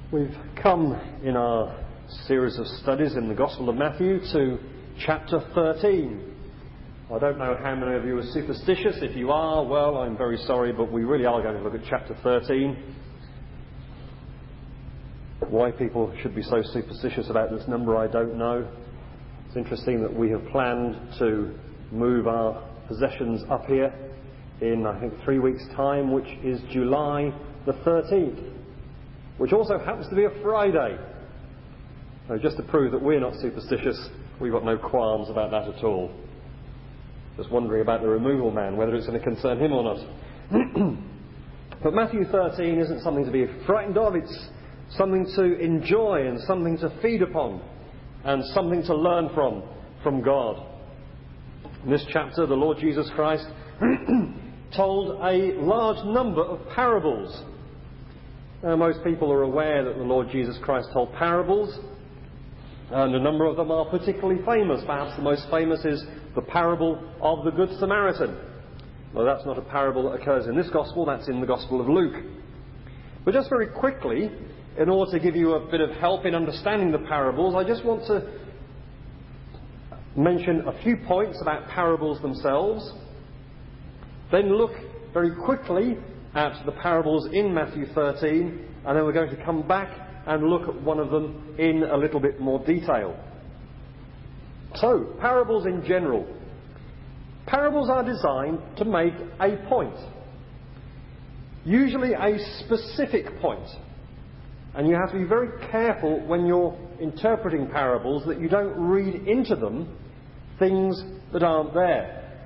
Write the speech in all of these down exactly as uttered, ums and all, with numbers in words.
We've come in our series of studies in the Gospel of Matthew to chapter thirteen. I don't know how many of you are superstitious. If you are, well, I'm very sorry, but we really are going to look at chapter thirteen. Why people should be so superstitious about this number, I don't know. It's interesting that we have planned to move our possessions up here in, I think, three weeks' time, which is July the thirteenth, which also happens to be a Friday. So just to prove that we're not superstitious, we've got no qualms about that at all. Just wondering about the removal man, whether it's going to concern him or not. But Matthew thirteen isn't something to be frightened of. It's something to enjoy and something to feed upon and something to learn from, from God. In this chapter, the Lord Jesus Christ told a large number of parables. Now, most people are aware that the Lord Jesus Christ told parables, and a number of them are particularly famous. Perhaps the most famous is the parable of the Good Samaritan. Well, that's not a parable that occurs in this Gospel, that's in the Gospel of Luke. But just very quickly, in order to give you a bit of help in understanding the parables, I just want to mention a few points about parables themselves, then look very quickly at the parables in Matthew thirteen, and then we're going to come back and look at one of them in a little bit more detail. So, parables in general. Parables are designed to make a point, usually a specific point. And you have to be very careful when you're interpreting parables that you don't read into them things that aren't there.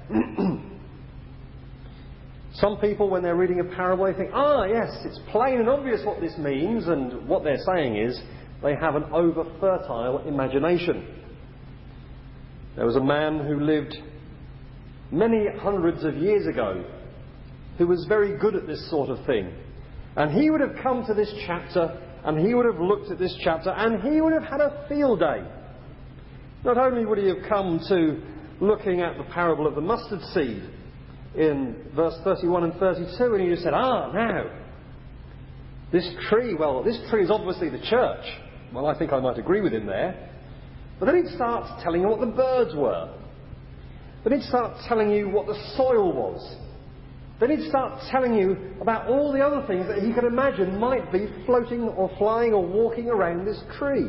Some people, when they're reading a parable, they think, ah, yes, it's plain and obvious what this means, and what they're saying is they have an over-fertile imagination. There was a man who lived many hundreds of years ago who was very good at this sort of thing. And he would have come to this chapter, and he would have looked at this chapter, and he would have had a field day. Not only would he have come to looking at the parable of the mustard seed in verse thirty-one and thirty-two, and he just said, ah, now, this tree, well, this tree is obviously the church. Well, I think I might agree with him there. But then he starts telling you what the birds were. Then he'd start telling you what the soil was. Then he'd start telling you about all the other things that he could imagine might be floating or flying or walking around this tree.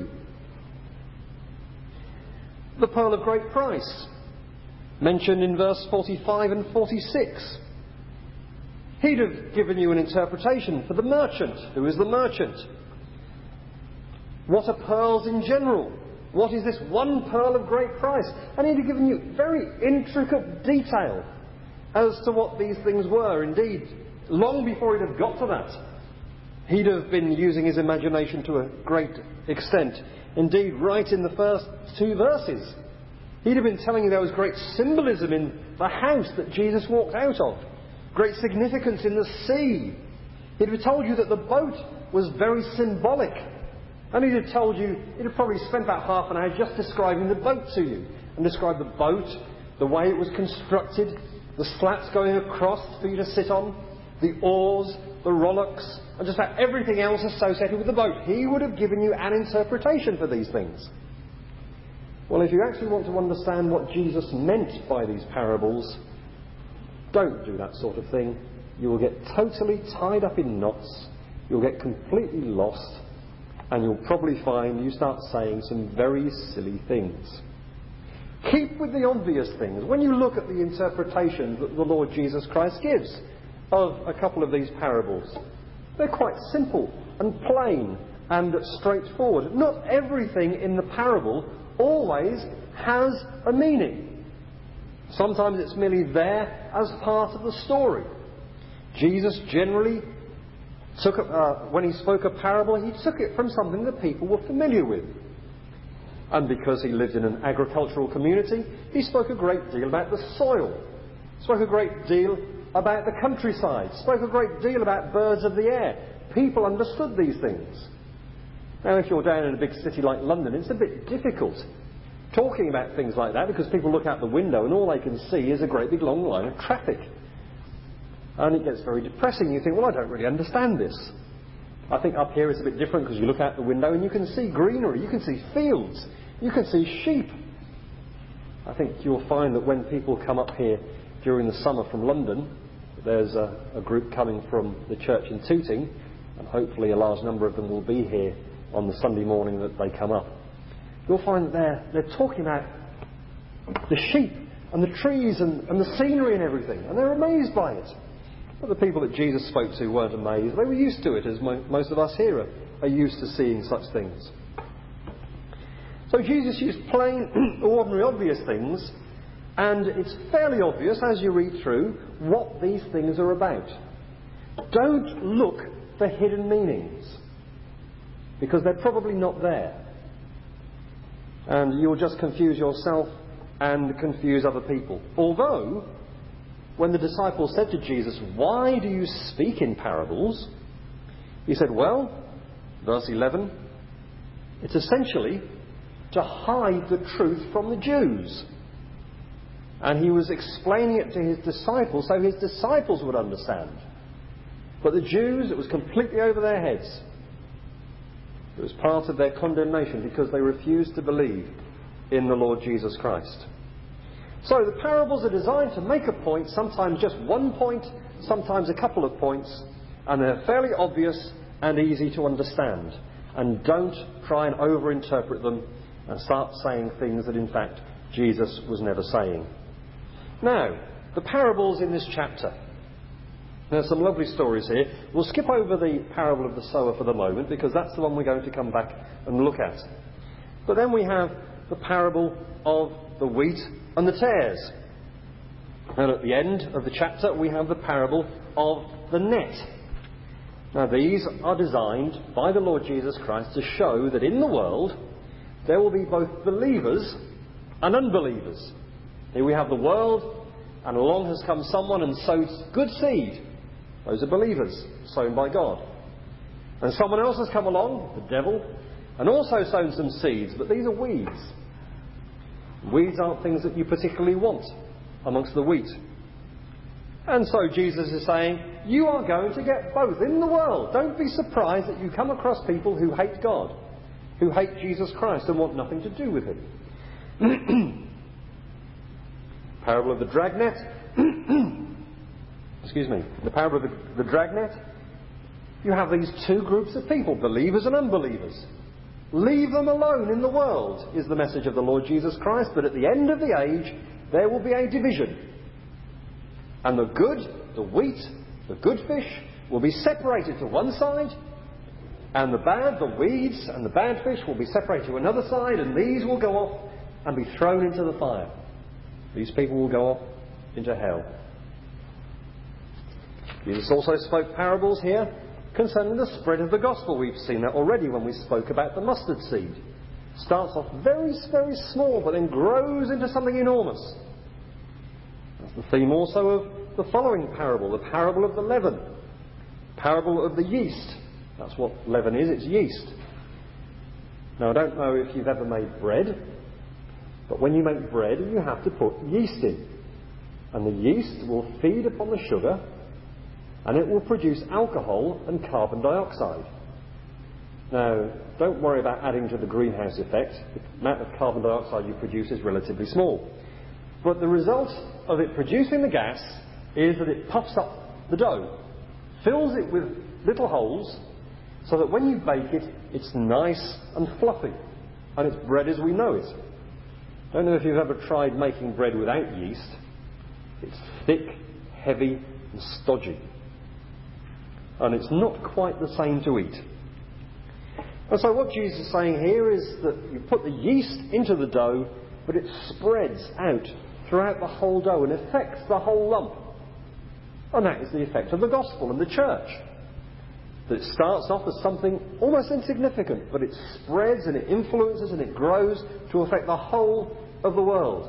The pearl of great price, mentioned in verse forty-five and forty-six. He'd have given you an interpretation for the merchant. Who is the merchant? What are pearls in general? What is this one pearl of great price? And he'd have given you very intricate detail as to what these things were. Indeed, long before he'd have got to that, he'd have been using his imagination to a great extent. Indeed, right in the first two verses, he'd have been telling you there was great symbolism in the house that Jesus walked out of, great significance in the sea. He'd have told you that the boat was very symbolic. And he'd have told you, he'd have probably spent about half an hour just describing the boat to you, and described the boat, the way it was constructed, the slats going across for you to sit on, the oars, the rowlocks, and just about everything else associated with the boat. He would have given you an interpretation for these things. Well, if you actually want to understand what Jesus meant by these parables, don't do that sort of thing. You will get totally tied up in knots, you'll get completely lost, and you'll probably find you start saying some very silly things. Keep with the obvious things. When you look at the interpretation that the Lord Jesus Christ gives of a couple of these parables, they're quite simple and plain and straightforward. Not everything in the parable always has a meaning. Sometimes it's merely there as part of the story. Jesus generally took, uh, when he spoke a parable, he took it from something that people were familiar with. And because he lived in an agricultural community, he spoke a great deal about the soil, spoke a great deal about the countryside, spoke a great deal about birds of the air. People understood these things. Now, if you're down in a big city like London, it's a bit difficult talking about things like that, because people look out the window and all they can see is a great big long line of traffic. And it gets very depressing. You think, well, I don't really understand this. I think up here it's a bit different because you look out the window and you can see greenery, you can see fields, you can see sheep. I think you'll find that when people come up here during the summer from London, there's a, a group coming from the church in Tooting, and hopefully a large number of them will be here on the Sunday morning that they come up. You'll find that they're, they're talking about the sheep and the trees and, and the scenery and everything, and they're amazed by it. But the people that Jesus spoke to weren't amazed. They were used to it, as mo- most of us here are, are used to seeing such things. So Jesus used plain, ordinary, obvious things, and it's fairly obvious as you read through what these things are about. Don't look for hidden meanings, because they're probably not there. And you'll just confuse yourself and confuse other people. Although, when the disciples said to Jesus, "Why do you speak in parables?" he said, well, verse eleven, it's essentially to hide the truth from the Jews. And he was explaining it to his disciples so his disciples would understand. But the Jews, it was completely over their heads. It was part of their condemnation because they refused to believe in the Lord Jesus Christ. So the parables are designed to make a point, sometimes just one point, sometimes a couple of points, and they're fairly obvious and easy to understand. And don't try and over-interpret them and start saying things that in fact Jesus was never saying. Now, the parables in this chapter. There's some lovely stories here. We'll skip over the parable of the sower for the moment because that's the one we're going to come back and look at. But then we have the parable of the wheat and the tares. And at the end of the chapter we have the parable of the net. Now these are designed by the Lord Jesus Christ to show that in the world there will be both believers and unbelievers. Here we have the world, and along has come someone and sowed good seed. Those are believers, sown by God. And someone else has come along, the devil, and also sown some seeds, but these are weeds. Weeds aren't things that you particularly want amongst the wheat. And so Jesus is saying, you are going to get both in the world. Don't be surprised that you come across people who hate God, who hate Jesus Christ and want nothing to do with him. Parable of the dragnet. Excuse me. The parable of the, the dragnet. You have these two groups of people, believers and unbelievers. Leave them alone in the world, is the message of the Lord Jesus Christ. But at the end of the age, there will be a division. And the good, the wheat, the good fish, will be separated to one side. And the bad, the weeds, and the bad fish will be separated to another side. And these will go off and be thrown into the fire. These people will go off into hell. Jesus also spoke parables here concerning the spread of the gospel. We've seen that already when we spoke about the mustard seed. Starts off very, very small, but then grows into something enormous. That's the theme also of the following parable, the parable of the leaven, parable of the yeast. That's what leaven is, it's yeast. Now I don't know if you've ever made bread, but when you make bread you have to put yeast in. And the yeast will feed upon the sugar, and it will produce alcohol and carbon dioxide. Now, don't worry about adding to the greenhouse effect. The amount of carbon dioxide you produce is relatively small. But the result of it producing the gas is that it puffs up the dough, fills it with little holes, so that when you bake it, it's nice and fluffy. And it's bread as we know it. I don't know if you've ever tried making bread without yeast. It's thick, heavy and stodgy. And it's not quite the same to eat. And so what Jesus is saying here is that you put the yeast into the dough, but it spreads out throughout the whole dough and affects the whole lump. And that is the effect of the gospel and the church. That it starts off as something almost insignificant, but it spreads and it influences and it grows to affect the whole of the world.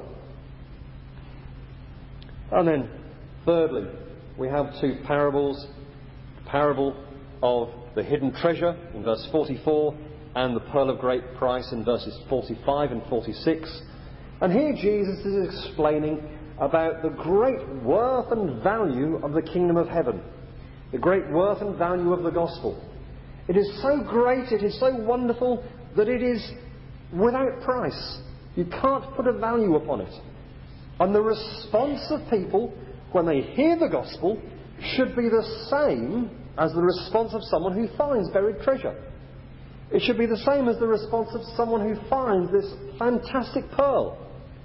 And then, thirdly, we have two parables. The parable of the hidden treasure in verse forty-four and the pearl of great price in verses forty-five and forty-six. And here Jesus is explaining about the great worth and value of the kingdom of heaven, the great worth and value of the gospel. It is so great, it is so wonderful, that it is without price. You can't put a value upon it. And the response of people when they hear the gospel should be the same as the response of someone who finds buried treasure. It should be the same as the response of someone who finds this fantastic pearl.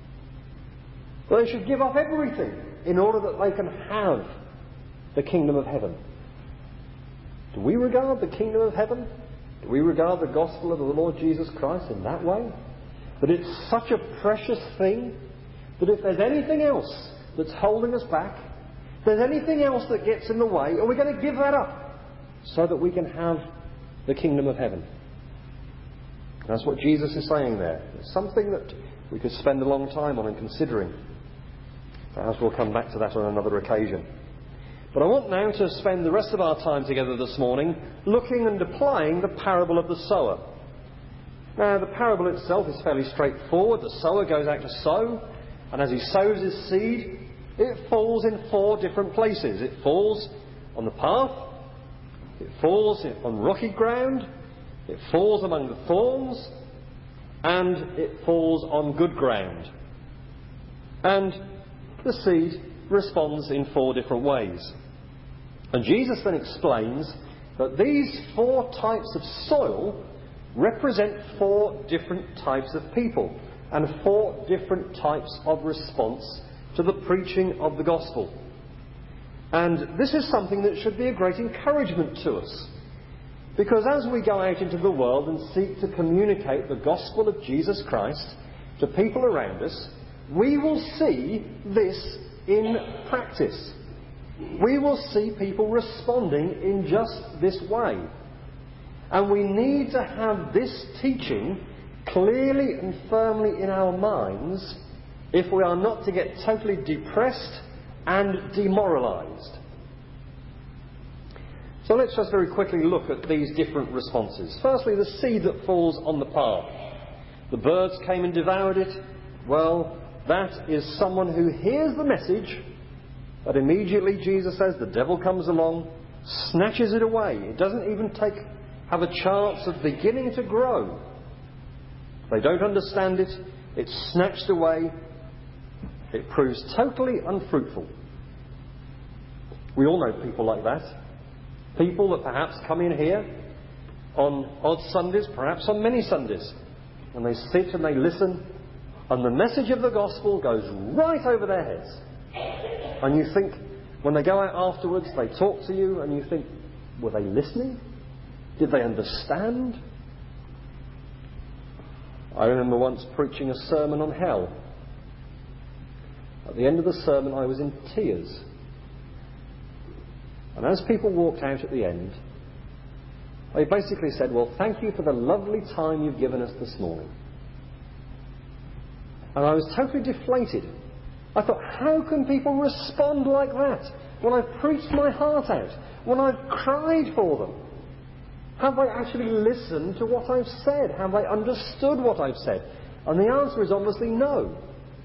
They should give up everything in order that they can have the kingdom of heaven. Do we regard the kingdom of heaven? Do we regard the gospel of the Lord Jesus Christ in that way? That it's such a precious thing that if there's anything else that's holding us back, if there's anything else that gets in the way, are we going to give that up so that we can have the kingdom of heaven? That's what Jesus is saying there. It's something that we could spend a long time on and considering. Perhaps we'll come back to that on another occasion. But I want now to spend the rest of our time together this morning looking and applying the parable of the sower. Now, the parable itself is fairly straightforward. The sower goes out to sow, and as he sows his seed, it falls in four different places. It falls on the path, it falls on rocky ground, it falls among the thorns, and it falls on good ground. And the seed responds in four different ways. And Jesus then explains that these four types of soil represent four different types of people and four different types of response to the preaching of the gospel. And this is something that should be a great encouragement to us. Because as we go out into the world and seek to communicate the gospel of Jesus Christ to people around us, we will see this in practice. We will see people responding in just this way. And we need to have this teaching clearly and firmly in our minds if we are not to get totally depressed and demoralised. So let's just very quickly look at these different responses. Firstly, the seed that falls on the path. The birds came and devoured it. Well, that is someone who hears the message, but immediately, Jesus says, the devil comes along, snatches it away. It doesn't even take have a chance of beginning to grow. They don't understand it. It's snatched away. It proves totally unfruitful. We all know people like that. People that perhaps come in here on odd Sundays, perhaps on many Sundays, and they sit and they listen, and the message of the gospel goes right over their heads. And you think, when they go out afterwards, they talk to you, and you think, were they listening? Did they understand? I remember once preaching a sermon on hell. At the end of the sermon, I was in tears. And as people walked out at the end, they basically said, well, thank you for the lovely time you've given us this morning. And I was totally deflated. I thought, how can people respond like that when I've preached my heart out, when I've cried for them? Have they actually listened to what I've said? Have they understood what I've said? And the answer is obviously no.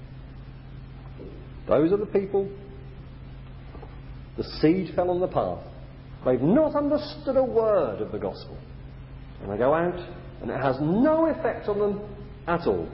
Those are the people. The seed fell on the path. They've not understood a word of the gospel. And they go out, and it has no effect on them at all.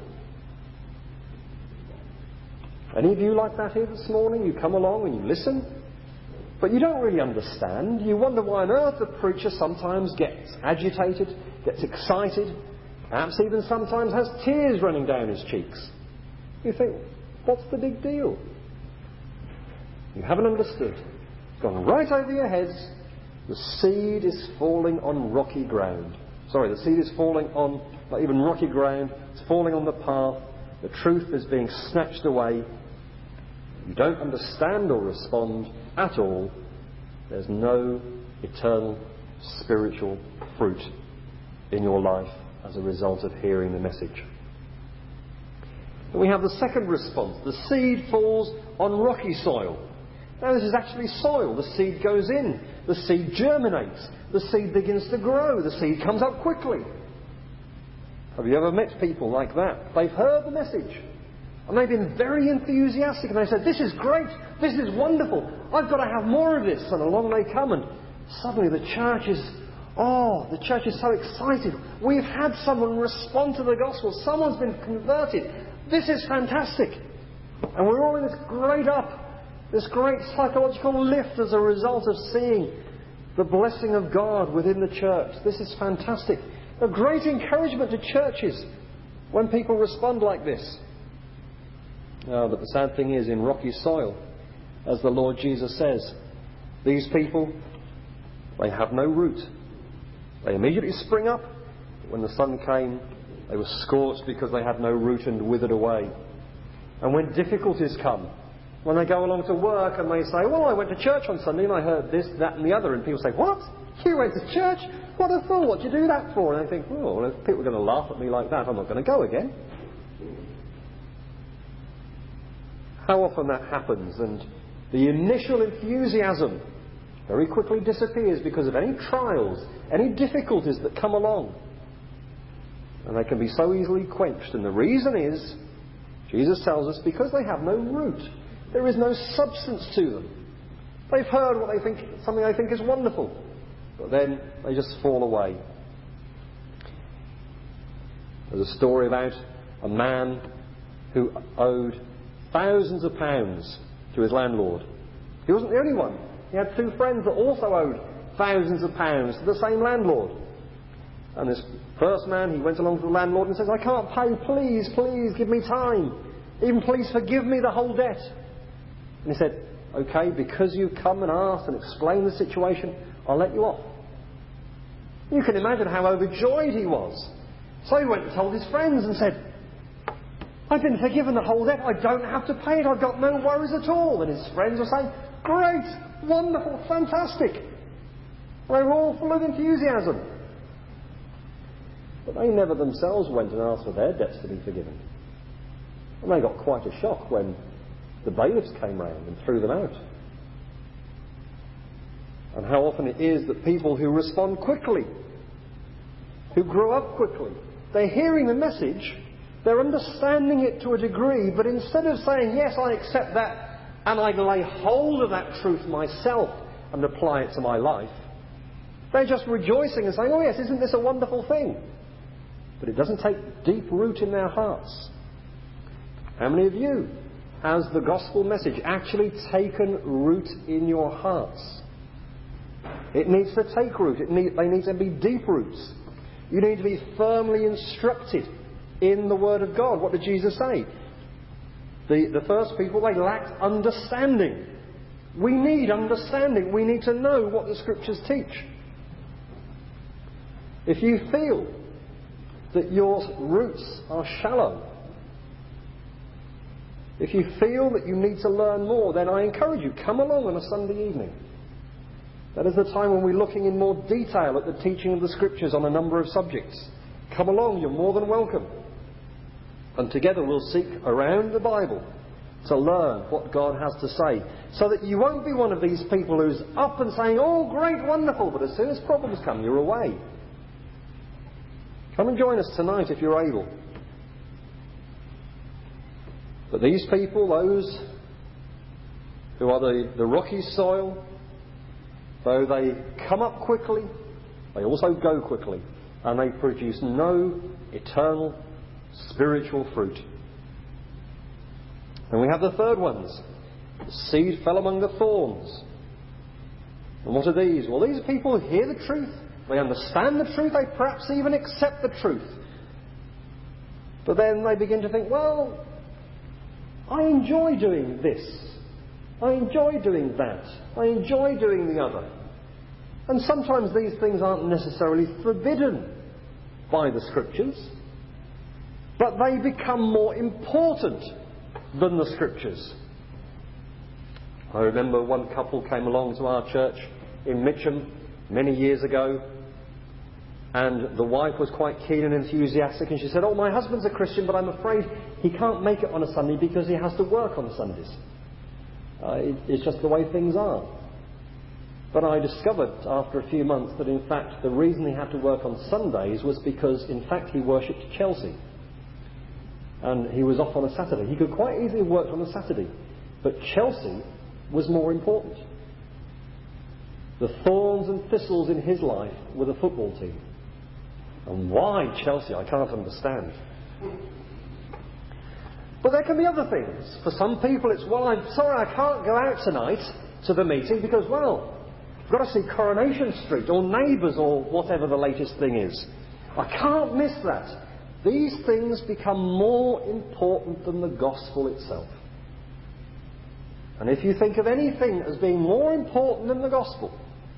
Any of you like that here this morning? You come along and you listen, but you don't really understand. You wonder why on earth the preacher sometimes gets agitated, gets excited, perhaps even sometimes has tears running down his cheeks. You think, what's the big deal? You haven't understood. It's gone right over your heads. The seed is falling on rocky ground. Sorry, the seed is falling on not even rocky ground. It's falling on the path. The truth is being snatched away. You don't understand or respond at all. There's no eternal spiritual fruit in your life as a result of hearing the message. And we have the second response. The seed falls on rocky soil. Now this is actually soil. The seed goes in. The seed germinates. The seed begins to grow. The seed comes up quickly. Have you ever met people like that? They've heard the message. And they've been very enthusiastic, and they said, this is great, this is wonderful, I've got to have more of this. And along they come, and suddenly the church is Oh, the church is so excited. We've had someone respond to the gospel. Someone's been converted. This is fantastic. And we're all in this great up, this great psychological lift as a result of seeing the blessing of God within the church. This is fantastic. A great encouragement to churches when people respond like this. Oh, but the sad thing is, in rocky soil, as the Lord Jesus says, these people, they have no root. They immediately spring up. But when the sun came, they were scorched because they had no root and withered away. And when difficulties come, when they go along to work and they say, well, I went to church on Sunday and I heard this, that and the other, and people say, what? You went to church? What a fool, what did you do that for? And they think, oh, well, if people are going to laugh at me like that, I'm not going to go again. How often that happens, and the initial enthusiasm very quickly disappears because of any trials, any difficulties that come along. And they can be so easily quenched. And the reason is, Jesus tells us, because they have no root. There is no substance to them. They've heard what they think, something they think is wonderful, but then they just fall away. There's a story about a man who owed thousands of pounds to his landlord. He wasn't the only one. He had two friends that also owed thousands of pounds to the same landlord. And this first man, he went along to the landlord and says, I can't pay, please, please, give me time. Even please forgive me the whole debt. And he said, OK, because you've come and asked and explained the situation, I'll let you off. You can imagine how overjoyed he was. So he went and told his friends and said, I've been forgiven the whole debt. I don't have to pay it. I've got no worries at all. And his friends were saying, great, wonderful, fantastic. They were all full of enthusiasm. But they never themselves went and asked for their debts to be forgiven. And they got quite a shock when the bailiffs came round and threw them out. And how often it is that people who respond quickly, who grow up quickly, they're hearing the message, they're understanding it to a degree, but instead of saying, yes, I accept that, and I lay hold of that truth myself and apply it to my life, they're just rejoicing and saying, oh yes, isn't this a wonderful thing? But it doesn't take deep root in their hearts. How many of you has the gospel message actually taken root in your hearts? It needs to take root. It need, they need to be deep roots. You need to be firmly instructed in the Word of God. What did Jesus say? The, the first people, they lacked understanding. We need understanding. We need to know what the Scriptures teach. If you feel that your roots are shallow, if you feel that you need to learn more, then I encourage you, come along on a Sunday evening. That is the time when we're looking in more detail at the teaching of the Scriptures on a number of subjects. Come along, you're more than welcome. And together we'll seek around the Bible to learn what God has to say, so that you won't be one of these people who's up and saying, oh, great, wonderful, but as soon as problems come, you're away. Come and join us tonight if you're able. But these people, those who are the, the rocky soil, though they come up quickly, they also go quickly, and they produce no eternal spiritual fruit. And we have the third ones. The seed fell among the thorns. And what are these? Well, these are people who hear the truth. They understand the truth. They perhaps even accept the truth. But then they begin to think, well, I enjoy doing this. I enjoy doing that. I enjoy doing the other. And sometimes these things aren't necessarily forbidden by the Scriptures, but they become more important than the Scriptures. I remember one couple came along to our church in Mitcham many years ago, and the wife was quite keen and enthusiastic, and she said, oh, my husband's a Christian, but I'm afraid he can't make it on a Sunday because he has to work on Sundays. Uh, it, it's just the way things are. But I discovered after a few months that in fact the reason he had to work on Sundays was because in fact he worshipped Chelsea. And he was off on a Saturday. He could quite easily have worked on a Saturday, but Chelsea was more important. The thorns and thistles in his life were the football team. And why Chelsea, I can't understand. But there can be other things. For some people it's, well, I'm sorry I can't go out tonight to the meeting because, well, I've got to see Coronation Street or Neighbours or whatever the latest thing is. I can't miss that. These things become more important than the gospel itself. And if you think of anything as being more important than the gospel,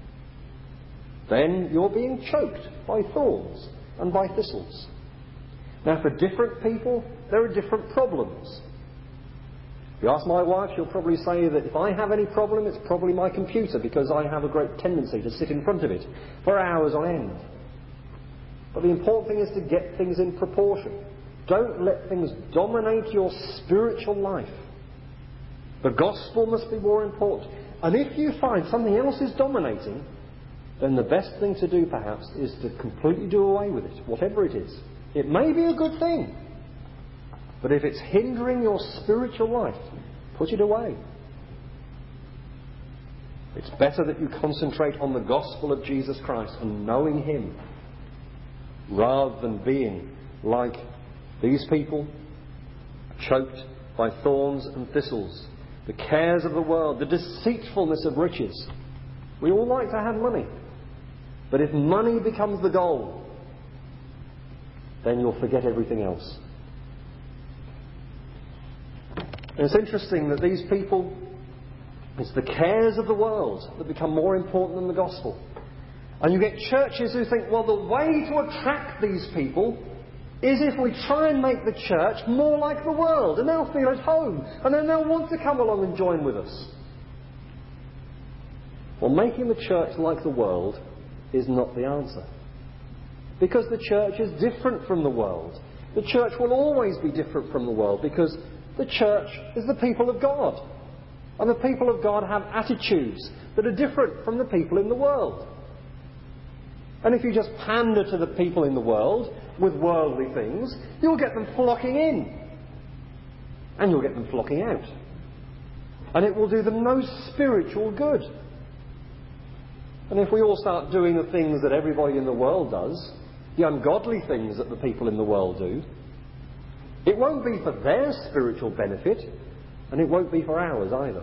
then you're being choked by thorns and by thistles. Now, for different people, there are different problems. If you ask my wife, she'll probably say that if I have any problem, it's probably my computer, because I have a great tendency to sit in front of it for hours on end. But the important thing is to get things in proportion. Don't let things dominate your spiritual life. The gospel must be more important. And if you find something else is dominating, then the best thing to do perhaps is to completely do away with it, whatever it is. It may be a good thing, but if it's hindering your spiritual life, put it away. It's better that you concentrate on the gospel of Jesus Christ and knowing Him, rather than being like these people, choked by thorns and thistles, the cares of the world, the deceitfulness of riches. We all like to have money, but if money becomes the goal, then you'll forget everything else. And it's interesting that these people, it's the cares of the world that become more important than the gospel. And you get churches who think, well, the way to attract these people is if we try and make the church more like the world, and they'll feel at home, and then they'll want to come along and join with us. Well, making the church like the world is not the answer. Because the church is different from the world. The church will always be different from the world, because the church is the people of God. And the people of God have attitudes that are different from the people in the world. And if you just pander to the people in the world with worldly things, you'll get them flocking in. And you'll get them flocking out. And it will do them no spiritual good. And if we all start doing the things that everybody in the world does, the ungodly things that the people in the world do, it won't be for their spiritual benefit, and it won't be for ours either.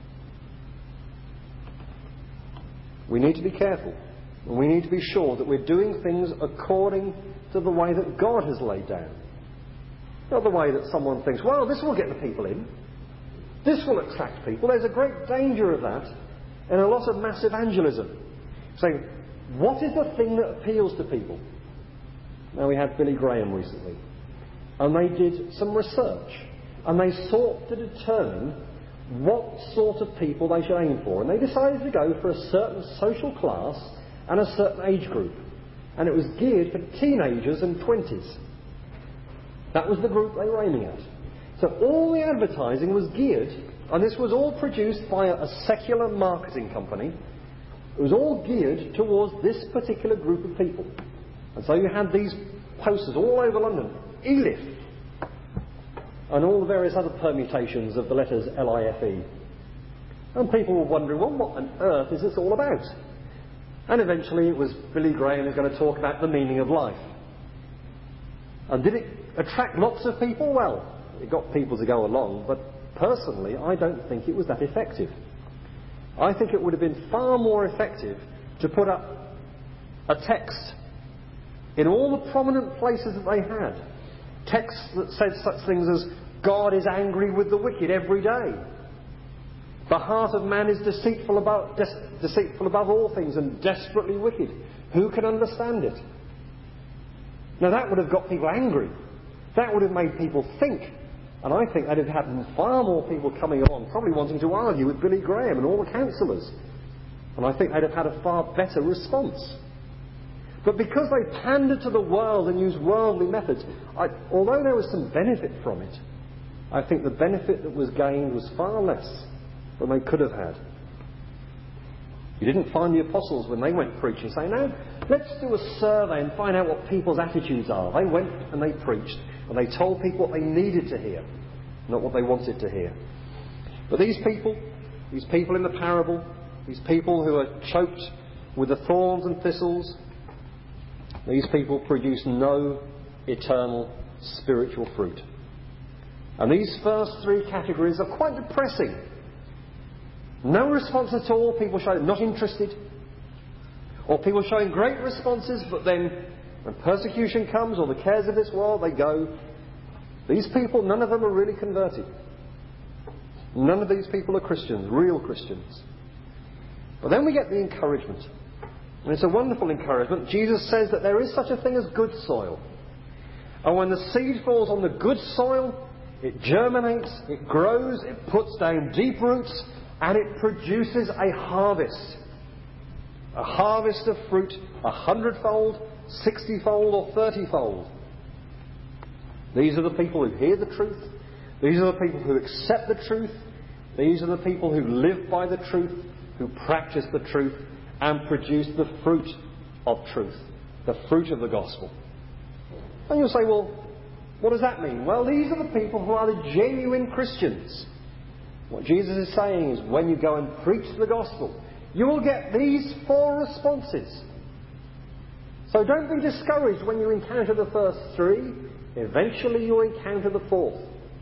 We need to be careful, and we need to be sure that we're doing things according to the way that God has laid down. Not the way that someone thinks, well, this will get the people in. This will attract people. There's a great danger of that in a lot of mass evangelism. Saying, what is the thing that appeals to people? Now, we had Billy Graham recently, and they did some research, and they sought to determine what sort of people they should aim for, and they decided to go for a certain social class and a certain age group, and it was geared for teenagers and twenties. That was the group they were aiming at. So all the advertising was geared, and this was all produced by a secular marketing company. It was all geared towards this particular group of people. And so you had these posters all over London, E L I F, and all the various other permutations of the letters L I F E. And people were wondering, well, what on earth is this all about? And eventually it was Billy Graham who was going to talk about the meaning of life. And did it attract lots of people? Well, it got people to go along, but personally I don't think it was that effective. I think it would have been far more effective to put up a text in all the prominent places that they had. Texts that said such things as, God is angry with the wicked every day. The heart of man is deceitful above, des- deceitful above all things and desperately wicked. Who can understand it? Now that would have got people angry. That would have made people think. And I think that would have had far more people coming along, probably wanting to argue with Billy Graham and all the counsellors. And I think they'd have had a far better response. But because they pandered to the world and used worldly methods, I, although there was some benefit from it, I think the benefit that was gained was far less than they could have had. You didn't find the apostles when they went preaching saying, now, let's do a survey and find out what people's attitudes are. They went and they preached, and they told people what they needed to hear, not what they wanted to hear. But these people, these people in the parable, these people who are choked with the thorns and thistles, these people produce no eternal spiritual fruit. And these first three categories are quite depressing. No response at all, people showing not interested, or people showing great responses, but then when persecution comes or the cares of this world, they go. These people, none of them are really converted. None of these people are Christians, real Christians. But then we get the encouragement. And it's a wonderful encouragement. Jesus says that there is such a thing as good soil. And when the seed falls on the good soil, it germinates, it grows, it puts down deep roots, and it produces a harvest. A harvest of fruit, a hundredfold, sixtyfold, or thirtyfold. These are the people who hear the truth. These are the people who accept the truth. These are the people who live by the truth, who practice the truth, and produce the fruit of truth, the fruit of the gospel. And you'll say, well, what does that mean? Well, these are the people who are the genuine Christians. What Jesus is saying is, when you go and preach the gospel, you will get these four responses. So don't be discouraged when you encounter the first three. Eventually you'll encounter the fourth.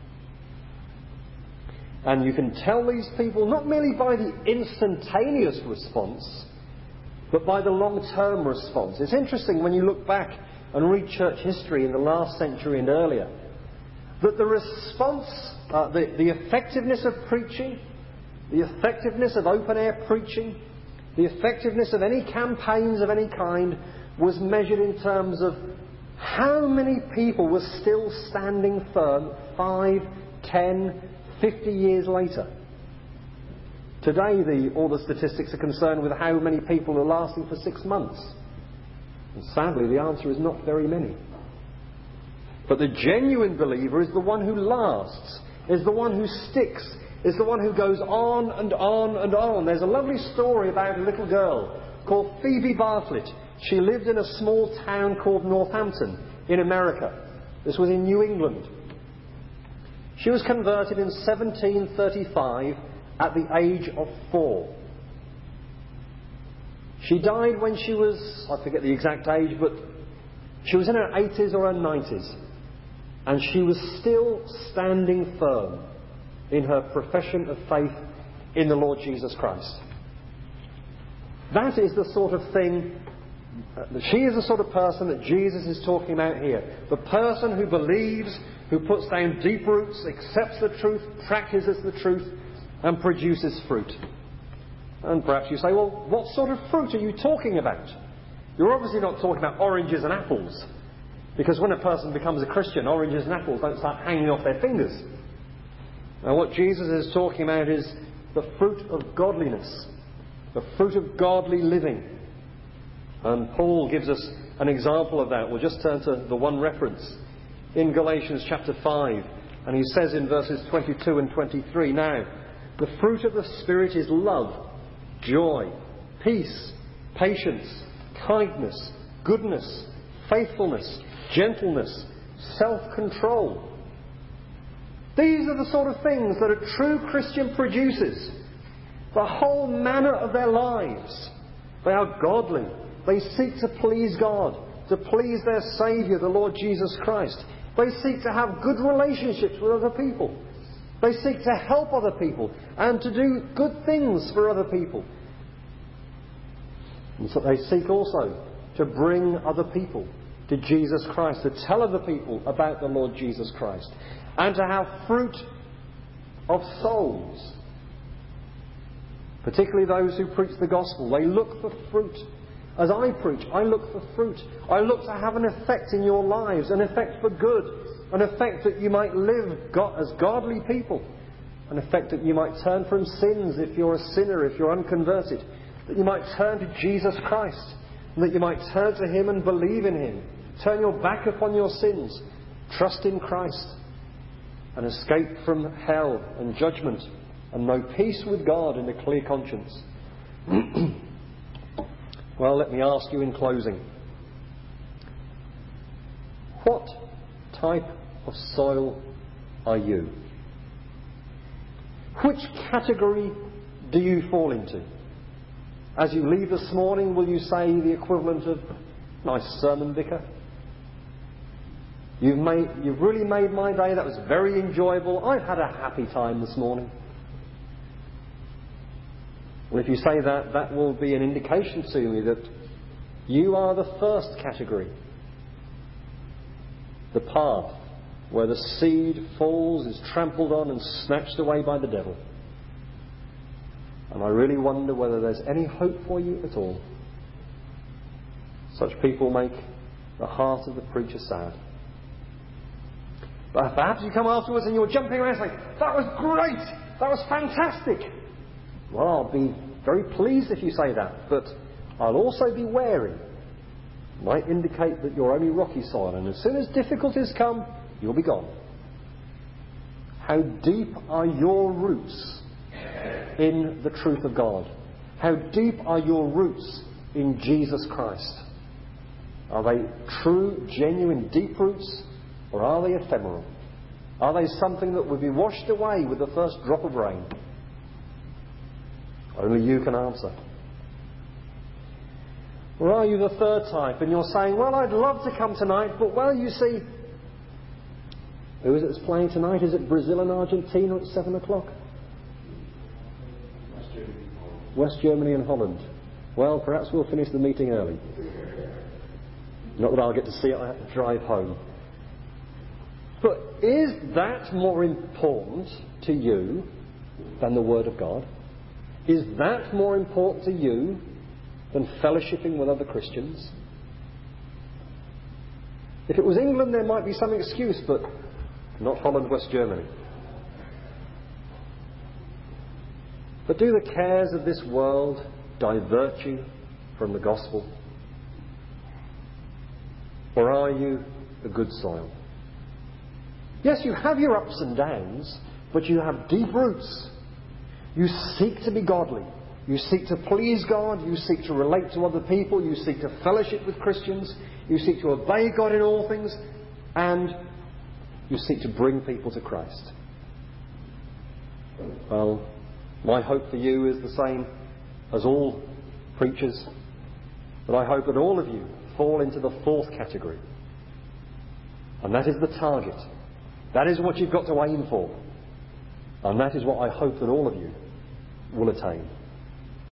And you can tell these people not merely by the instantaneous response, but by the long-term response. It's interesting when you look back and read church history in the last century and earlier, that the response, uh, the, the effectiveness of preaching, the effectiveness of open-air preaching, the effectiveness of any campaigns of any kind was measured in terms of how many people were still standing firm five, ten, fifty years later. Today, the, all the statistics are concerned with how many people are lasting for six months. And sadly, the answer is not very many. But the genuine believer is the one who lasts, is the one who sticks, is the one who goes on and on and on. There's a lovely story about a little girl called Phoebe Bartlett. She lived in a small town called Northampton in America. This was in New England. She was converted in seventeen thirty-five at the age of four. She died when she was, I forget the exact age, but she was in her eighties or her nineties. And she was still standing firm in her profession of faith in the Lord Jesus Christ. That is the sort of thing, she is the sort of person that Jesus is talking about here. The person who believes, who puts down deep roots, accepts the truth, practices the truth, and produces fruit. And perhaps you say, well, what sort of fruit are you talking about? You're obviously not talking about oranges and apples. Because when a person becomes a Christian, oranges and apples don't start hanging off their fingers. Now what Jesus is talking about is the fruit of godliness, the fruit of godly living. And Paul gives us an example of that. We'll just turn to the one reference in Galatians chapter five. And he says in verses twenty-two and twenty-three, now, the fruit of the Spirit is love, joy, peace, patience, kindness, goodness, faithfulness, gentleness, self-control. These are the sort of things that a true Christian produces. The whole manner of their lives. They are godly. They seek to please God, to please their Saviour, the Lord Jesus Christ. They seek to have good relationships with other people. They seek to help other people and to do good things for other people. And so they seek also to bring other people to Jesus Christ, to tell other people about the Lord Jesus Christ, and to have fruit of souls. Particularly those who preach the gospel. They look for fruit. As I preach, I look for fruit. I look to have an effect in your lives, an effect for good, an effect that you might live as godly people, an effect that you might turn from sins if you're a sinner, if you're unconverted, that you might turn to Jesus Christ, and that you might turn to Him and believe in Him, turn your back upon your sins, trust in Christ, and escape from hell and judgment, and know peace with God and a clear conscience. Well, let me ask you in closing, what type of soil are you? Which category do you fall into? As you leave this morning, will you say the equivalent of, "Nice sermon, Vicar. You've made, you've really made my day. That was very enjoyable. I've had a happy time this morning." Well, if you say that, that will be an indication to me that you are the first category. The path where the seed falls, is trampled on and snatched away by the devil. And I really wonder whether there's any hope for you at all. Such people make the heart of the preacher sad. But perhaps you come afterwards and you're jumping around saying, "That was great! That was fantastic!" Well, I'll be very pleased if you say that, but I'll also be wary. It might indicate that you're only rocky soil, and as soon as difficulties come, you'll be gone. How deep are your roots in the truth of God? How deep are your roots in Jesus Christ? Are they true, genuine, deep roots, or are they ephemeral? Are they something that will be washed away with the first drop of rain? Only you can answer. Or are you the third type and you're saying, "Well, I'd love to come tonight, but well, you see, who is it that's playing tonight? Is it Brazil and Argentina at seven o'clock? West Germany. West Germany and Holland. Well, perhaps we'll finish the meeting early. Not that I'll get to see it, I have to drive home." But is that more important to you than the Word of God? Is that more important to you than fellowshipping with other Christians? If it was England, there might be some excuse, but not Holland, West Germany. But do the cares of this world divert you from the gospel? Or are you the good soil? Yes, you have your ups and downs, but you have deep roots. You seek to be godly. You seek to please God. You seek to relate to other people. You seek to fellowship with Christians. You seek to obey God in all things. And you seek to bring people to Christ. Well, my hope for you is the same as all preachers. But I hope that all of you fall into the fourth category. And that is the target. That is what you've got to aim for. And that is what I hope that all of you will attain.